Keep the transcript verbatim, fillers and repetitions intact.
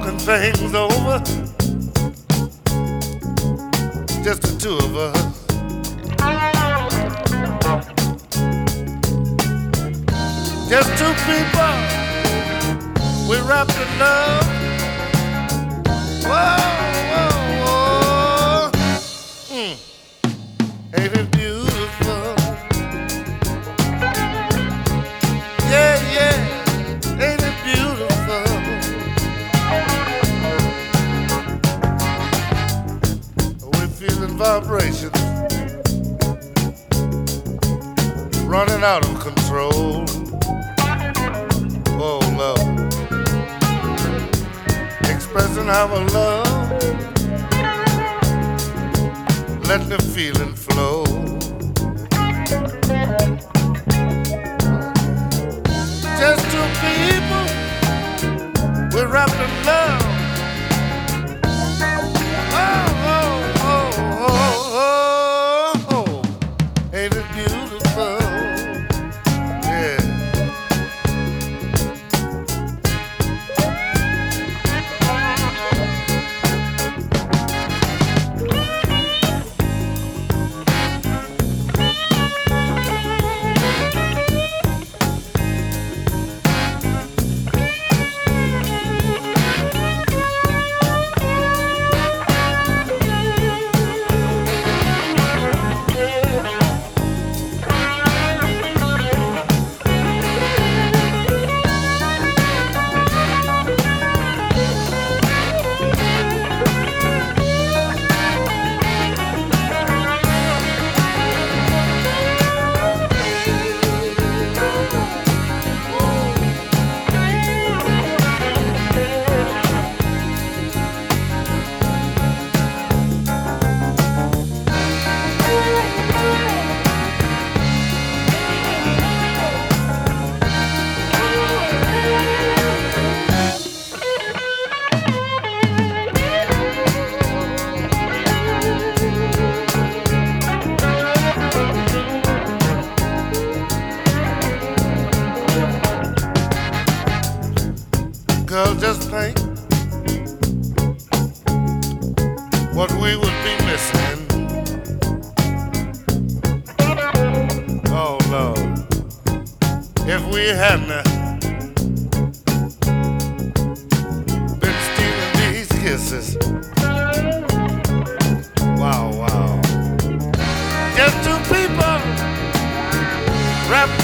talking things over, just the two of us. Just two people, we wrapped in love. Whoa, whoa, whoa. Mm. Ain't it beautiful? Yeah, yeah, ain't it beautiful? We're feeling vibrations running out of control. Oh, love, expressing our love, letting the feeling flow. Just two people, we're wrapped in love. Oh, oh, oh, oh, oh, oh. Ain't it beautiful? Yeah. Girl, just think what we would be missing. Oh, Lord, if we hadn't been stealing these kisses. Wow, wow. Just two people wrapped